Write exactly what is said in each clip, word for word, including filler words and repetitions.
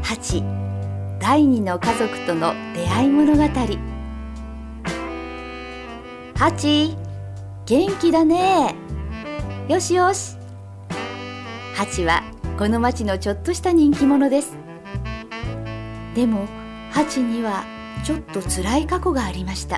ハチ、第二の家族との出会い物語。ハチ、元気だね。よしよし。ハチはこの町のちょっとした人気者です。でもハチにはちょっと辛い過去がありました。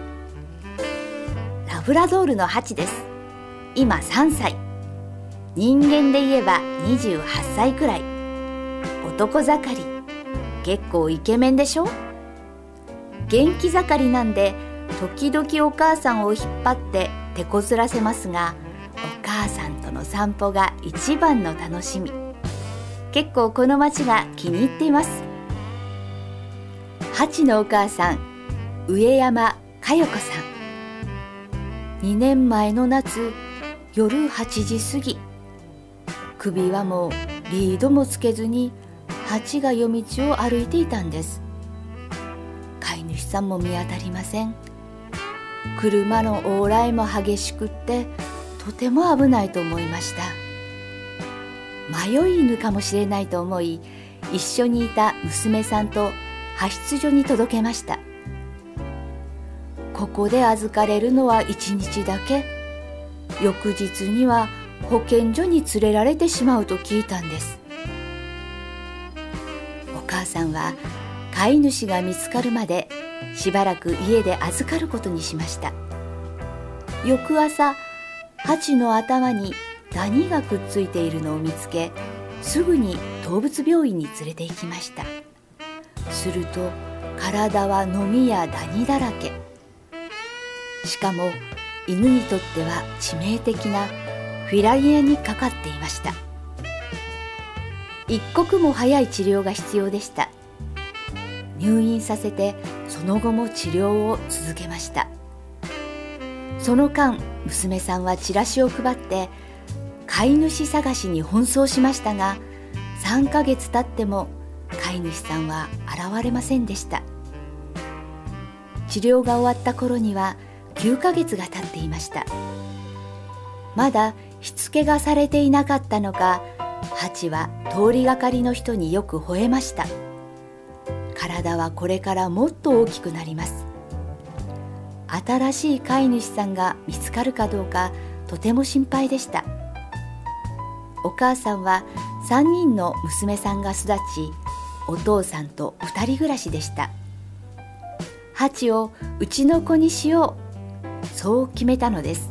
ラブラドールのハチです。今さんさい。人間で言えばにじゅうはっさいくらい。男盛り。結構イケメンでしょ。元気盛りなんで時々お母さんを引っ張って手こずらせますが、お母さんとの散歩が一番の楽しみ。結構この町が気に入っています。ハチのお母さん、上山佳代子さん。にねんまえの夏、夜はちじ過ぎ、首はもうリードもつけずにハチが夜道を歩いていたんです。飼い主さんも見当たりません。車の往来も激しくってとても危ないと思いました。迷い犬かもしれないと思い、一緒にいた娘さんと派出所に届けました。ここで預かれるのはいちにちだけ。翌日には保健所に連れられてしまうと聞いたんです。お母さんは飼い主が見つかるまでしばらく家で預かることにしました。翌朝、ハチの頭にダニがくっついているのを見つけ、すぐに動物病院に連れて行きました。すると体はノミやダニだらけ。しかも犬にとっては致命的なフィラリアにかかっていました。一刻も早い治療が必要でした。入院させてその後も治療を続けました。その間、娘さんはチラシを配って飼い主探しに奔走しましたが、さんかげつ経っても飼い主さんは現れませんでした。治療が終わった頃にはきゅうかげつが経っていました。まだしつけがされていなかったのか、ハチは通りがかりの人によく吠えました。体はこれからもっと大きくなります。新しい飼い主さんが見つかるかどうかとても心配でした。お母さんはさんにんの娘さんが育ち、お父さんとふたり暮らしでした。ハチをうちの子にしよう、そう決めたのです。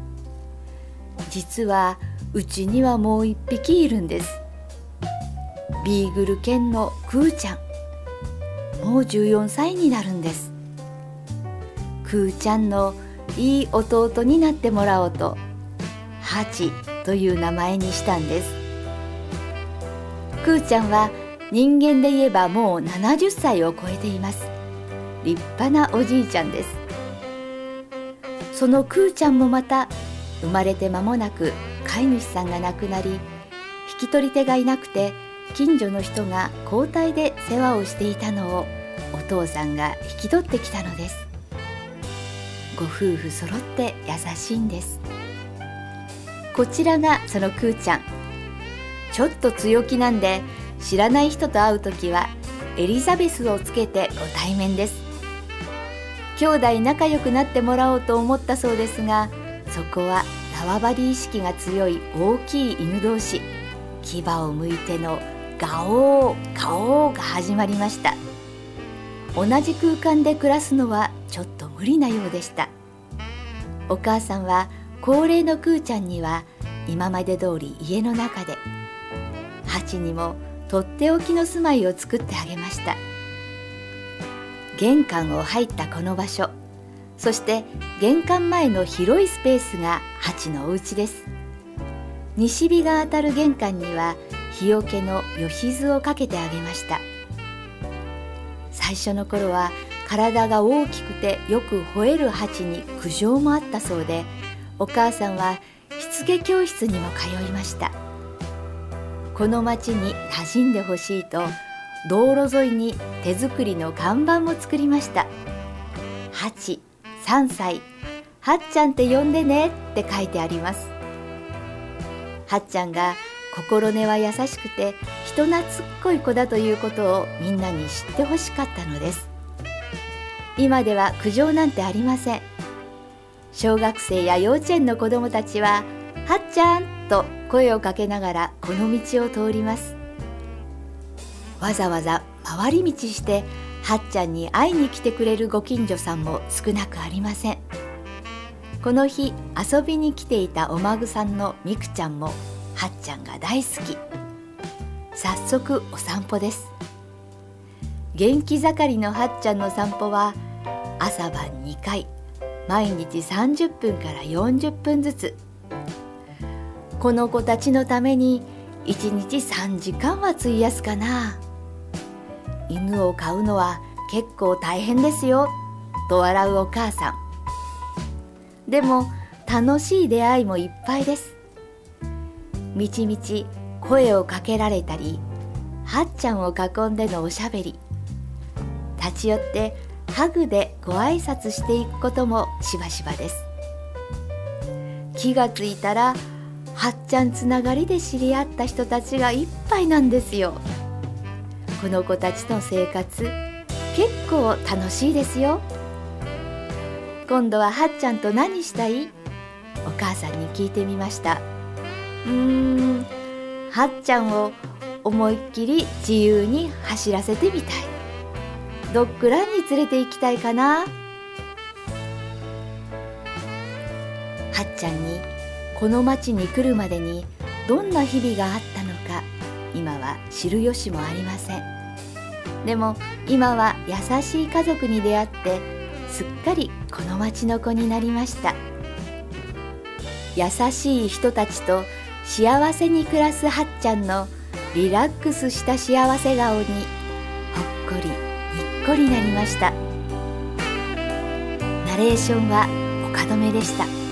実はうちにはもう一匹いるんです。ビーグル犬のクーちゃん。もうじゅうよんさいになるんです。クーちゃんのいい弟になってもらおうと、ハチという名前にしたんです。クーちゃんは人間で言えばもうななじゅっさいを超えています。立派なおじいちゃんです。そのクーちゃんもまた生まれて間もなく飼い主さんが亡くなり、引き取り手がいなくて近所の人が交代で世話をしていたのをお父さんが引き取ってきたのです。ご夫婦揃って優しいんです。こちらがそのクーちゃん。ちょっと強気なんで、知らない人と会うときはエリザベスをつけてご対面です。兄弟仲良くなってもらおうと思ったそうですが、そこは縄張り意識が強い大きい犬同士、牙をむいてのガオーガオーが始まりました。同じ空間で暮らすのはちょっと無理なようでした。お母さんは高齢のクーちゃんには今まで通り家の中で、ハチにもとっておきの住まいを作ってあげました。玄関を入ったこの場所、そして玄関前の広いスペースがハチのお家です。西日が当たる玄関には日よけのよしずをかけてあげました。最初の頃は体が大きくてよく吠えるハチに苦情もあったそうで、お母さんはしつけ教室にも通いました。この町に馴染んでほしいと、道路沿いに手作りの看板も作りました。ハチさんさい、はっちゃんって呼んでねって書いてあります。はっちゃんが心根は優しくて人懐っこい子だということをみんなに知ってほしかったのです。今では苦情なんてありません。小学生や幼稚園の子どもたちははっちゃんと声をかけながらこの道を通ります。わざわざ回り道してはっちゃんに会いに来てくれるご近所さんも少なくありません。この日遊びに来ていたお孫さんのみくちゃんもはっちゃんが大好き。早速お散歩です。元気盛りのはっちゃんの散歩は朝晩にかい、毎日さんじゅっぷんからよんじゅっぷんずつ。この子たちのためにいちにちさんじかんは費やすかな。犬を飼うのは結構大変ですよと笑うお母さん。でも楽しい出会いもいっぱいです。みちみち声をかけられたり、はっちゃんを囲んでのおしゃべり、立ち寄ってハグでご挨拶していくこともしばしばです。気がついたらはっちゃんつながりで知り合った人たちがいっぱいなんですよ。この子たちの生活結構楽しいですよ。今度ははっちゃんと何したい？お母さんに聞いてみました。うーん、はっちゃんを思いっきり自由に走らせてみたい。ドッグランに連れて行きたいかな。はっちゃんにこの町に来るまでにどんな日々があったのか今は知る由もありません。でも今は優しい家族に出会ってすっかりこの町の子になりました。優しい人たちと幸せに暮らすはっちゃんのリラックスした幸せ顔にほっこりにっこりなりました。ナレーションは岡留でした。